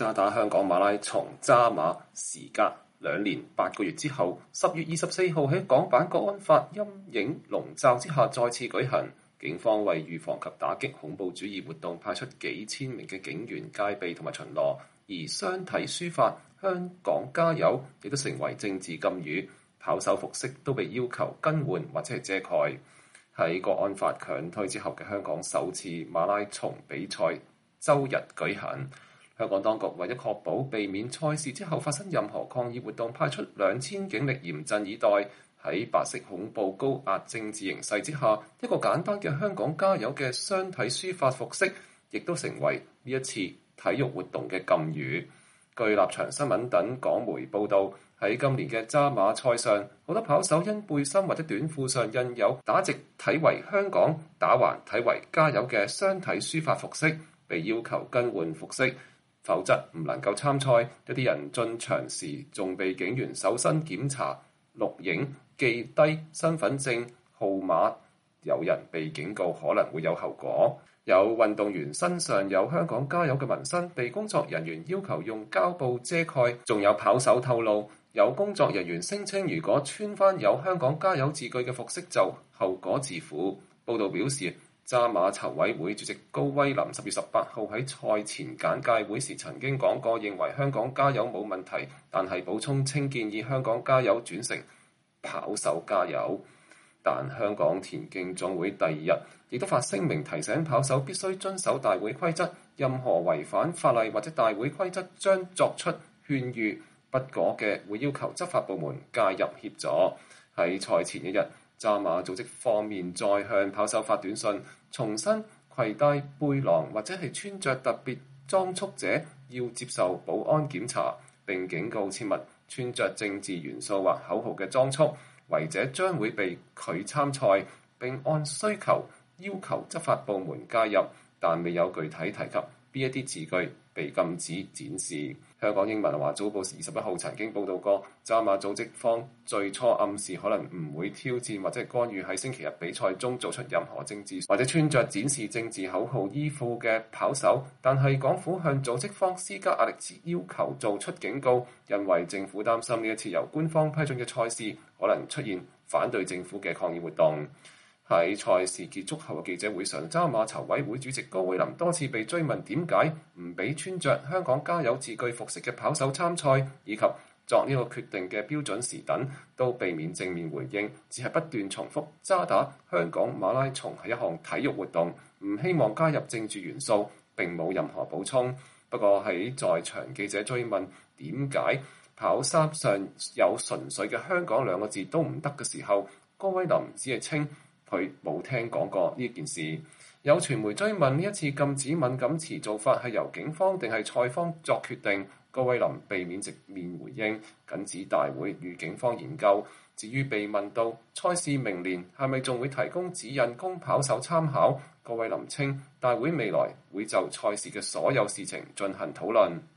渣打香港馬拉松渣馬時隔2年8個月之後，10月24號喺港版國安法陰影籠罩之下再次舉行。警方為預防及打擊恐怖主義活動，派出幾千名嘅警員戒備同埋巡邏，而雙體書法香港加油亦都成為政治禁語，跑手服飾都被要求更換或者係遮蓋。喺國安法強推之後嘅香港首次馬拉松比賽周日舉行，香港當局為咗確保避免賽事之後發生任何抗議活動，派出2000警力嚴陣以待。喺白色恐怖高壓政治形勢之下，一個簡單嘅香港加油嘅雙體書法服飾，亦都成為呢一次體育活動嘅禁語。據立場新聞等港媒報導，喺今年嘅渣馬賽上，好多跑手因背心或者短褲上印有打直體為香港、打橫體為加油嘅雙體書法服飾，被要求更換服飾，否則唔能夠參賽。一啲人進場時仲被警員搜身檢查、錄影、記低身份證號碼，有人被警告可能會有後果。有運動員身上有香港加油嘅紋身，被工作人員要求用膠布遮蓋。仲有跑手透露，有工作人員聲稱如果穿返有香港加油字句嘅服飾就後果自負。報道表示，渣馬籌委會主席高威林10月18號喺賽前簡介會時曾經講過，認為香港加油冇問題，但係補充稱建議香港加油轉成跑手加油。但香港田徑總會第2日亦都發聲明提醒跑手必須遵守大會規則，任何違反法例或者大會規則將作出勸喻，不果嘅會要求執法部門介入協助。喺賽前一日，渣馬組織方面再向跑手發短信，重申攜帶背囊或者係穿着特別裝束者要接受保安檢查，並警告切勿穿着政治元素或口號嘅裝束，違者將會被拒參賽，並按需求要求執法部門介入，但未有具體提及邊一啲字句被禁止展示。香港英文華早報21號曾經報導過，渣馬組織方最初暗示可能唔會挑戰或者干預喺星期日比賽中做出任何政治或者穿着展示政治口號衣褲嘅跑手，但係港府向組織方施加壓力，要求做出警告，因為政府擔心呢一次由官方批准嘅賽事可能出現反對政府嘅抗議活動。喺賽事結束後嘅記者會上，渣馬籌委會主席高威林多次被追問點解唔俾穿着香港加油字句服飾嘅跑手參賽，以及作呢個決定嘅標準時等，都避免正面回應，只係不斷重複渣打香港馬拉松係一項體育活動，唔希望加入政治元素，並冇任何補充。不過喺在場記者追問點解跑衫上有純粹嘅香港2個字都唔得嘅時候，高威林只係稱佢冇聽講過呢件事。有傳媒追問呢一次禁止敏感詞做法係由警方定係賽方作決定，高威林避免直面回應，僅指大會與警方研究。至於被問到賽事明年係咪仲會提供指引供跑手參考，高威林稱大會未來會就賽事嘅所有事情進行討論。